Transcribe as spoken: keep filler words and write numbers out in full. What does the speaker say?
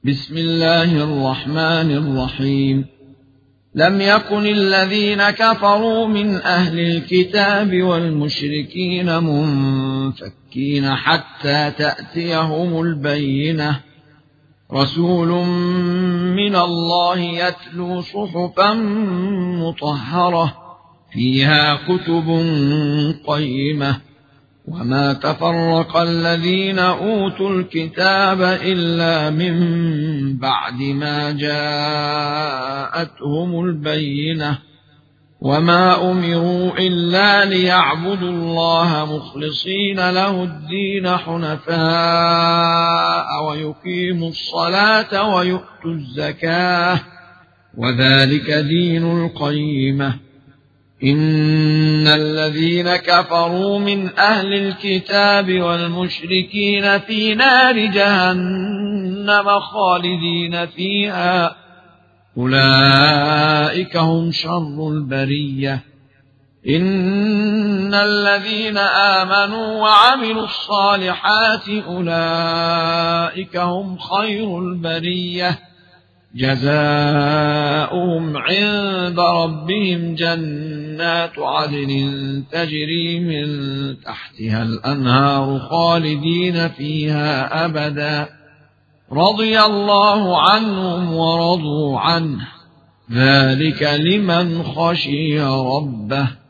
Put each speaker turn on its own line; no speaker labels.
بسم الله الرحمن الرحيم لم يكن الذين كفروا من أهل الكتاب والمشركين منفكين حتى تأتيهم البينة رسول من الله يتلو صحفا مطهرة فيها كتب قيمة وما تفرق الذين أوتوا الكتاب إلا من بعد ما جاءتهم البينة وما أمروا إلا ليعبدوا الله مخلصين له الدين حنفاء ويقيموا الصلاة ويؤتوا الزكاة وذلك دين القيمة إن الذين كفروا من أهل الكتاب والمشركين في نار جهنم خالدين فيها أولئك هم شر البرية إن الذين آمنوا وعملوا الصالحات أولئك هم خير البرية جزاؤهم عند ربهم جنات عدن تجري من تحتها الأنهار خالدين فيها أبدا رضي الله عنهم ورضوا عنه ذلك لمن خشي ربه